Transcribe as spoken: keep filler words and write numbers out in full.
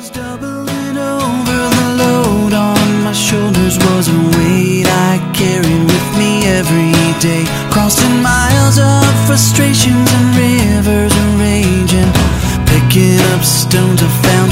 was doubling over. The load on my shoulders was a weight I carried with me every day. Crossing miles of frustrations and rivers of rage, and picking up stones I found